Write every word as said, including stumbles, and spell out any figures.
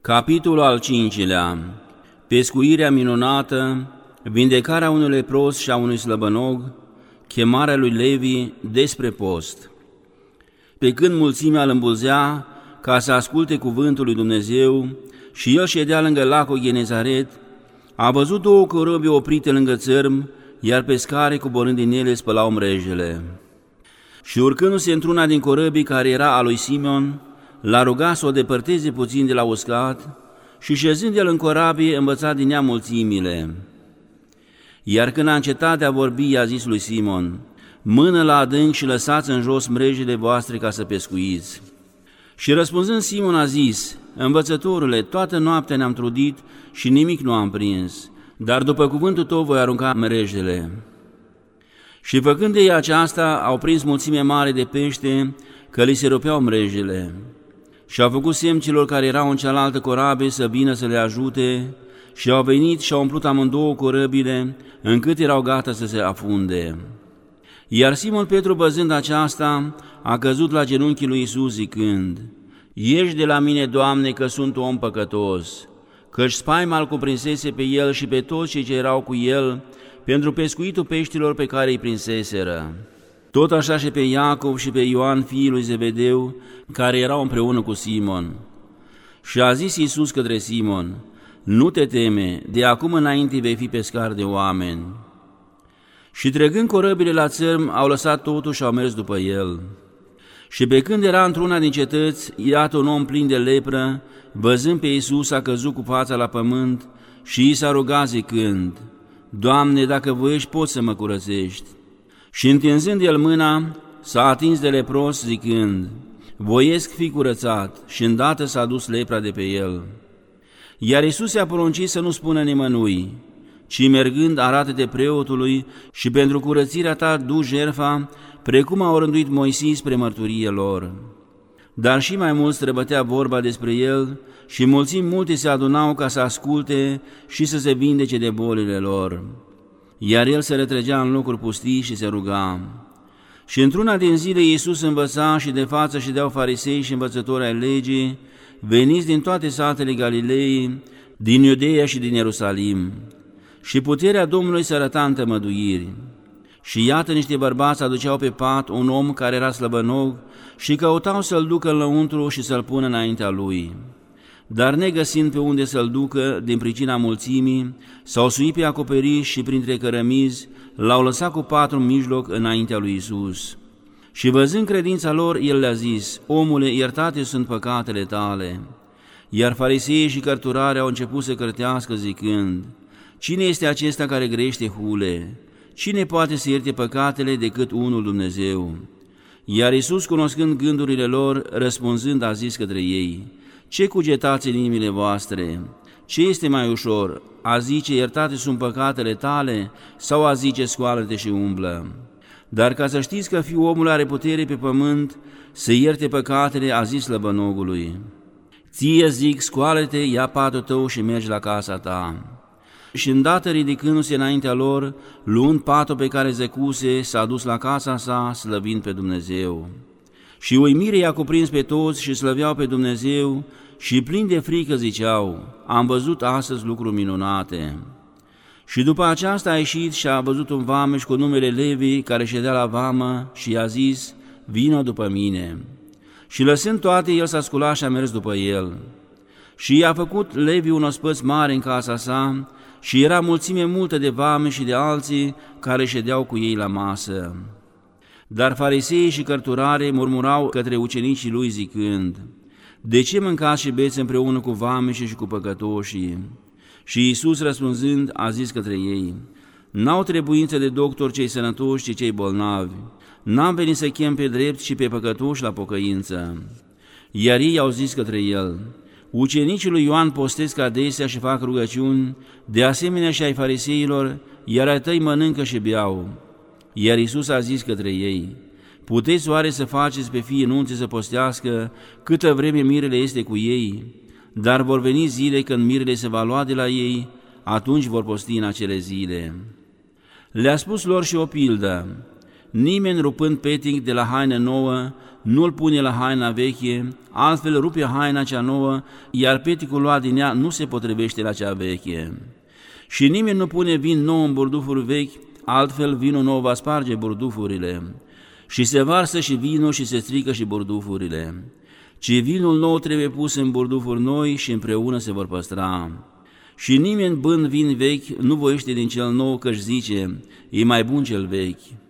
Capitolul al cincilea. Pescuirea minunată, vindecarea unui lepros și a unui slăbănog, chemarea lui Levi despre post. Pe când mulțimea îl îmbulzea ca să asculte cuvântul lui Dumnezeu și el ședea lângă lacul Genezaret, a văzut două corăbii oprite lângă țărm, iar pescarii coborând din ele spălau mrejele. Și urcându-se într-una din corăbii care era a lui Simon, l-a rugat să o depărteze puțin de la uscat și șezând el în corabie învăța din ea mulțimile. Iar când a încetat de a vorbi, i-a zis lui Simon: mână la adânc și lăsați în jos mrejele voastre ca să pescuiți. Și răspunzând Simon a zis: învățătorule, toată noaptea ne-am trudit și nimic nu am prins, dar după cuvântul tău voi arunca mrejele. Și făcând ei aceasta, au prins mulțime mare de pește, că li se rupeau mrejele. Și au făcut semn celor care erau în cealaltă corabie să vină să le ajute, și au venit și au umplut amândouă corăbile, încât erau gata să se afunde. Iar Simon Petru, văzând aceasta, a căzut la genunchii lui Iisus zicând: ieși de la mine, Doamne, că sunt om păcătos, căci spaima îl cuprinsese pe el și pe toți cei ce erau cu el, pentru pescuitul peștilor pe care îi prinseseră. Tot așa și pe Iacov și pe Ioan, fiii lui Zebedeu, care erau împreună cu Simon. Și a zis Iisus către Simon: nu te teme, de acum înainte vei fi pescar de oameni. Și trecând corăbile la țărm, au lăsat totul și au mers după el. Și pe când era într-una din cetăți, iată un om plin de lepră, văzând pe Iisus, a căzut cu fața la pământ și i s-a rugat zicând: Doamne, dacă voiești, poți să mă curățești. Și întinzând el mâna, s-a atins de lepros zicând: voiesc fi curățat, și îndată s-a dus lepra de pe el. Iar Iisus i-a poruncit să nu spună nimănui, ci mergând arată-te preotului și pentru curățirea ta du jertfa, precum a orânduit Moisis spre mărturie lor. Dar și mai mult străbătea vorba despre el și mulțimi multe se adunau ca să asculte și să se vindece de bolile lor. Iar el se retrăgea în locuri pustii și se ruga. Și într-una din zile Iisus învăța și de față ședeau farisei și învățători ai legii, veniți din toate satele Galilei, din Iudeea și din Ierusalim. Și puterea Domnului se arăta în tămăduiri. Și iată niște bărbați aduceau pe pat un om care era slăbănog și căutau să-l ducă înăuntru și să-l pună înaintea lui. Dar negăsind pe unde să-l ducă, din pricina mulțimii, s-au suit pe acoperiș și printre cărămizi l-au lăsat cu patul în mijloc înaintea lui Iisus. Și văzând credința lor, el le-a zis: omule, iertate sunt păcatele tale. Iar fariseii și cărturari au început să cârtească zicând: cine este acesta care grește hule? Cine poate să ierte păcatele decât unul Dumnezeu? Iar Iisus, cunoscând gândurile lor, răspunzând, a zis către ei: ce cugetați în inimile voastre? Ce este mai ușor, a zice iertate sunt păcatele tale, sau a zice scoală-te și umblă? Dar ca să știți că Fiul omului are putere pe pământ să ierte păcatele, a zis slăbănogului: ție zic, scoală-te, ia patul tău și mergi la casa ta. Și îndată ridicându-se înaintea lor, luând patul pe care zăcuse, s-a dus la casa sa, slăvind pe Dumnezeu. Și uimirea i-a cuprins pe toți și slăveau pe Dumnezeu și plini de frică ziceau: am văzut astăzi lucruri minunate. Și după aceasta a ieșit și a văzut un vameș cu numele Levi, care ședea la vamă, și i-a zis: vino după mine. Și lăsând toate, el s-a sculat și a mers după el. Și i-a făcut Levi un ospăț mare în casa sa, și era mulțime multă de vame și de alții care ședeau cu ei la masă. Dar fariseii și cărturarii murmurau către ucenicii lui zicând: de ce mâncați și beți împreună cu vameșii și cu păcătoșii? Și Iisus, răspunzând, a zis către ei: n-au trebuință de doctor cei sănătoși, ci cei bolnavi. N-am venit să chem pe drept, ci pe păcătoși la pocăință. Iar ei au zis către el: ucenicii lui Ioan postesc adesea și fac rugăciuni, de asemenea și ai fariseilor, iar ai tăi mănâncă și beau. Iar Iisus a zis către ei: puteți oare să faceți pe fiii nunții să postească câtă vreme mirele este cu ei? Dar vor veni zile când mirele se va lua de la ei, atunci vor posti în acele zile. Le-a spus lor și o pildă: nimeni rupând petic de la haină nouă, nu-l pune la haina veche, altfel rupe haina cea nouă, iar peticul luat din ea nu se potrivește la cea veche. Și nimeni nu pune vin nou în burdufuri vechi, altfel vinul nou va sparge burdufurile. Și se varsă și vinul și se strică și burdufurile. Ci vinul nou trebuie pus în burdufuri noi și împreună se vor păstra. Și nimeni bând vin vechi nu voiește din cel nou, căci zice, e mai bun cel vechi.